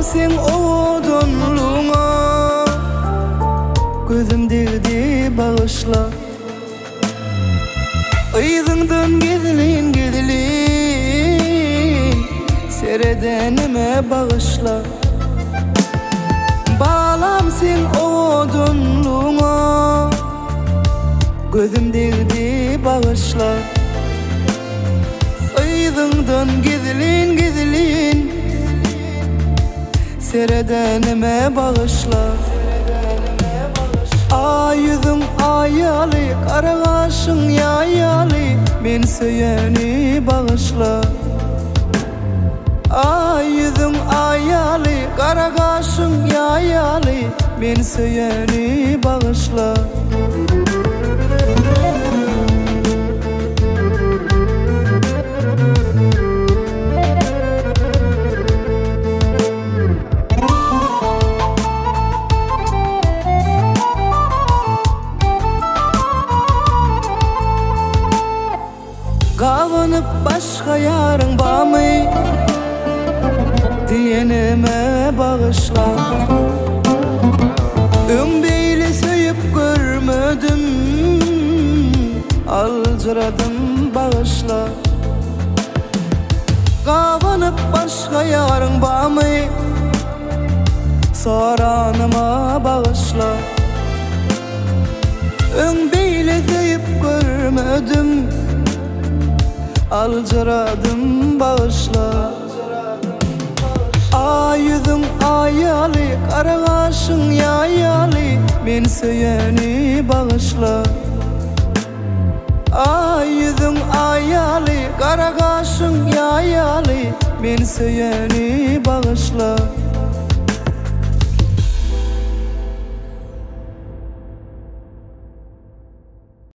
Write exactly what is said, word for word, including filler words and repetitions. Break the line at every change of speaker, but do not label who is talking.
sen odunluğuna, gözümdeki bağışla. Iyğından gidilin gidilin, seredenime bağışla. Balam sen odunluğuna, gözümdeki bağışla. Iyğından gidilin gidilin, seredenime bağışla. Ay yüzün ayalı, kara kaşın yayalı, men söyeni bağışla. Ay yüzün ayalı, kara kaşın yayalı, men söyeni bağışla. Kavanıp başka yarın bamı, diyenime bağışla. Ömbeyli söyüp görmedim, alcıradım bağışla. Kavanıp başka yarın bamı, soranıma bağışla. Ömbeyli söyüp görmedim, alcıradım bağışla. Ay yüzün ayalı, kara kaşın yayalı, men söyeni bağışla. Ay yüzün ayalı, kara kaşın yayalı, men söyeni bağışla.